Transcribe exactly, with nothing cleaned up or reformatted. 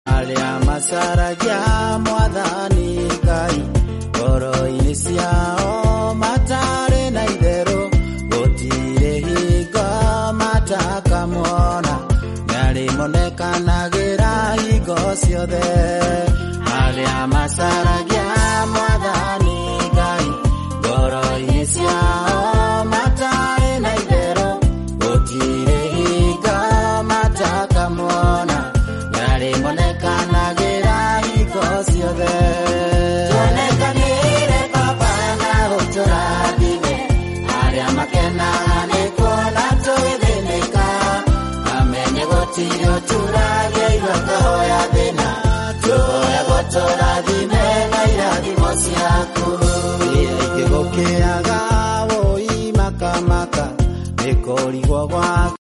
Alia masaragia mwathani Ngai ngoro-ini ciao matare na itherũ gũtirĩ hingo matakamwona nĩarĩmonekanagĩra hingo ciothe. Alia masaragia mwathani Ngai ngoro-ini ciao matare na itherũ gũtirĩ hingo matakamwona nĩarĩmonekanagĩra hingo ciothe. Tuonekanĩre Baba na ũtũrathime, arĩa makenaga nĩ kuona tũgĩthĩnĩka, amenye gũtirĩ ũtũragĩirwo kũhoya thĩna, tũhoya gũtũrathime na irathimo ciaku. Ingĩ gũkĩraga wũi makamaka nĩ kũrigwo gwaku.